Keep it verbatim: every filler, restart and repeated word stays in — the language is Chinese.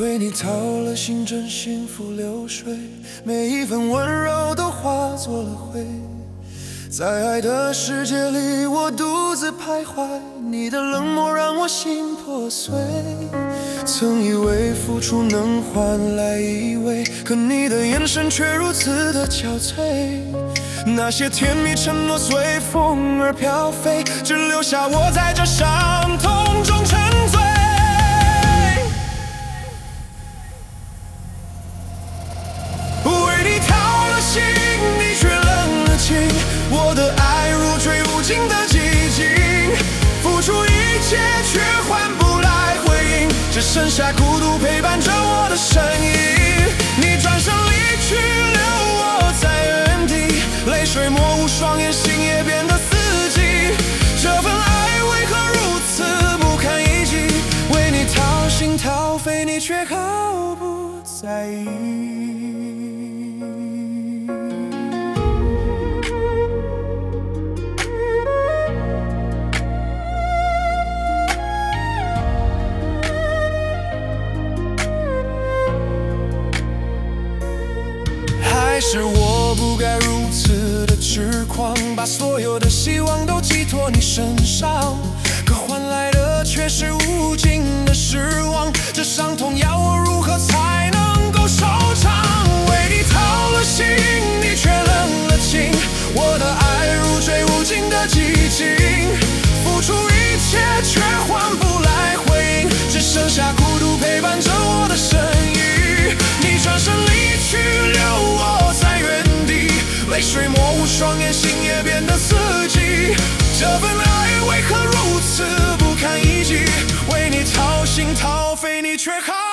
为你掏了心，真心付流水，每一份温柔都化作了灰。在爱的世界里，我独自徘徊，你的冷漠让我心破碎。曾以为付出能换来依偎，可你的眼神却如此的憔悴。那些甜蜜承诺随风而飘飞，只留下我在这伤痛中沉醉。为你掏了心，你却冷了情，我的爱如坠无尽的寂静，付出一切却换不来回应，只剩下孤独陪伴着我的身影。你转身离去，留我在原地，泪水模糊双眼，心也变得四季。这份爱为何如此不堪一击？为你掏心掏肺，你却毫不在意。还是我不该如此的痴狂，把所有的希望都寄托你身上，可换来的却是无尽的失望。这伤痛要我如何才能够收场？为你掏了心，你却冷了情，我的爱如坠无尽的寂静，付出一切却换不来回应，只剩下孤独陪伴着我的身影。你转身离去，留我在原地，泪水模糊双眼，心也变得四季。这份爱为何如此不堪一击？为你掏心掏肺，你却毫